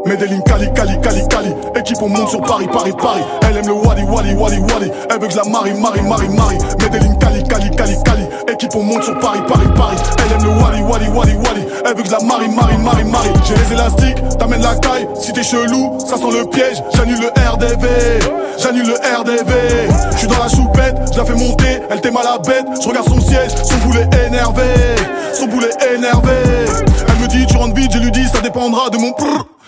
Medellin, Cali, Cali, Cali, Cali. Équipe, on monte sur Paris, Paris, Paris. Elle aime le Wally, Wally, Wally, Wally. Elle veut que je la marie, marie, marie, marie. Medellin, Cali, Cali, Cali, Cali. Équipe, on monte sur Paris, Paris, Paris. Elle aime le Wally, Wally, Wally, Wally. Elle veut que je la marie, marie, marie, marie. J'ai les élastiques, t'amènes la caille. Si t'es chelou, ça sent le piège. J'annule le RDV, j'annule le RDV. J'suis dans la choupette, je la fais monter. Elle t'aime à la bête, je regarde son siège. Son boulet énervé, son boulet énervé. Elle me dit tu rentres vite, je lui dis ça dépendra de mon prrr.